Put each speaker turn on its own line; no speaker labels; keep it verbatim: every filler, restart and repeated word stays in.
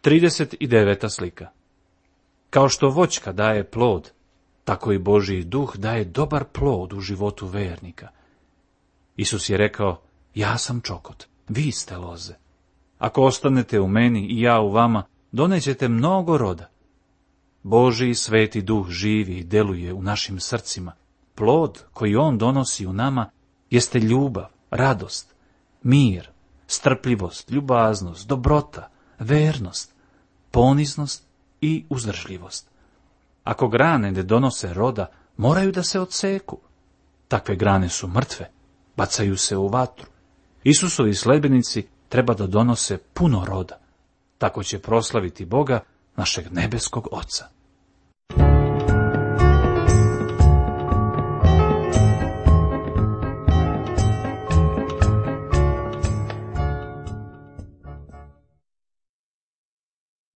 trideset deveta slika. Kao što voćka daje plod, tako i Božji duh daje dobar plod u životu vernika. Isus je rekao, ja sam čokot, vi ste loze. Ako ostanete u meni i ja u vama, donećete mnogo roda. Božji sveti duh živi i deluje u našim srcima. Plod koji on donosi u nama jeste ljubav, radost, mir, strpljivost, ljubaznost, dobrota, vernost, poniznost i uzdržljivost. Ako grane ne donose roda, moraju da se odseku. Takve grane su mrtve, bacaju se u vatru. Isusovi sledbenici treba da donose puno roda. Tako će proslaviti Boga, našeg nebeskog Oca.